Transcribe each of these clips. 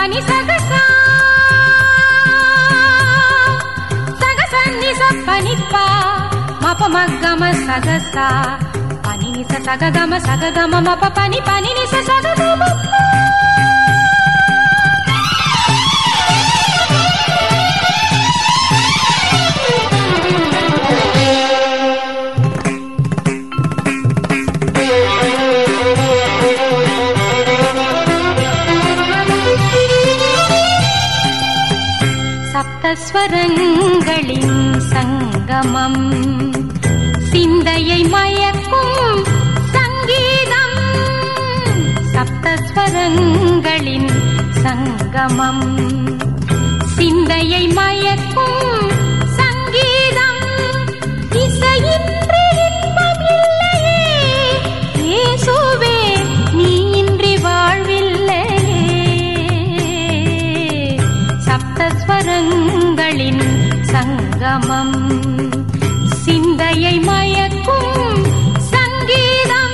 pani sagasa sagasa ni sa pani pa ma pa ma ga ma sagasa pani ni sa ga ma ma pa pani pani ni sa ga ma pa. சப்தஸ்வரங்களின் சங்கமம் சிந்தையை மயக்கும் சங்கீதம். சப்தஸ்வரங்களின் சங்கமம் சிந்தையை மயக்கும் சங்கீதம். இசையின்றி இன்பம் இல்லையே இயேசுவே நீ இன்றி வாழ்வில்லையே. சப்தஸ்வரங்களின் சங்கமம் சிந்தையை மயக்கும் சங்கீதம்.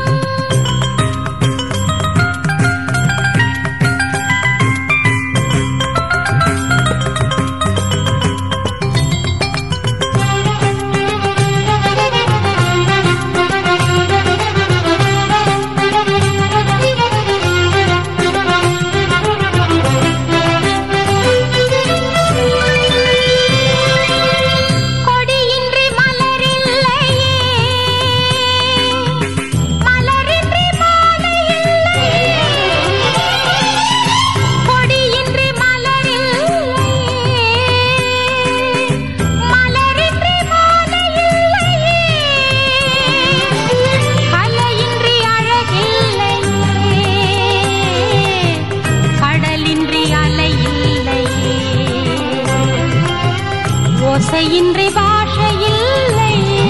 ஓசையின்றி பாஷையில்லையே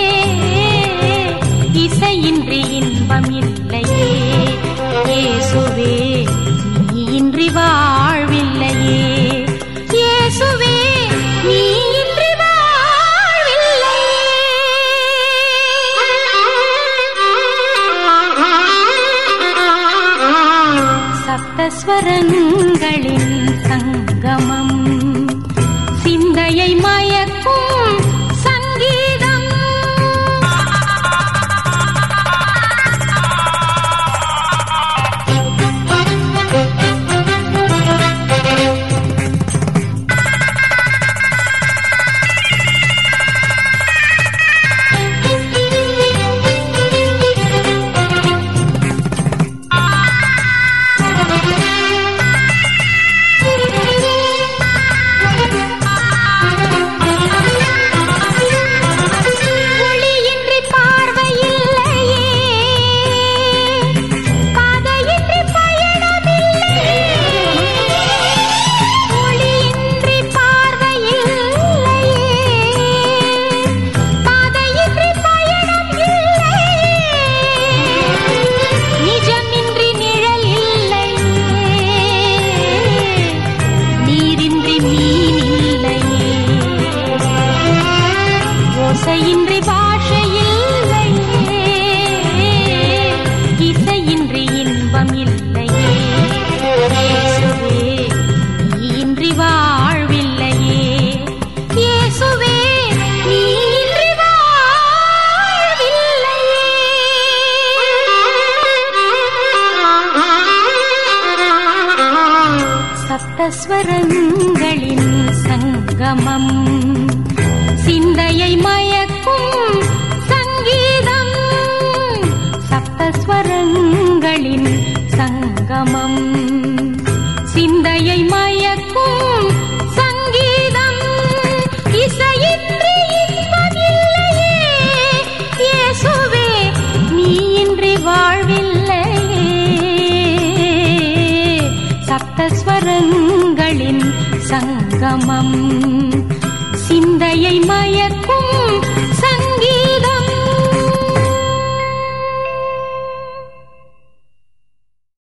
இசையின்றி இன்பம் இல்லையே. இயேசுவே நீ இன்றி வாழ்வில்லையே. இயேசுவே நீ இன்றி வாழ்வில்லையே. சப்தஸ்வரங்களின் சங்கமம் சிந்தையை மயக்கும் சங்கீதம். ஓசையின்றி பாஷையில்லையே இசையின்றி இன்பம் இல்லையே. இயேசுவே நீ இன்றி வாழ்வில்லையே. இயேசுவே நீ இன்றி வாழ்வில்லையே. சப்தஸ்வரங்களின் சங்கமம் சிந்தையை மயக்கும் சங்கீதம். சப்தஸ்வரங்களின் சங்கமம் சிந்தையை மயக்கும் சங்கீதம். இசையின்றி இன்பம் இல்லையே இயேசுவே நீ இன்றி வாழ்வில்லையே. சப்தஸ்வரங்களின் சங்கமம் சிந்தையை மய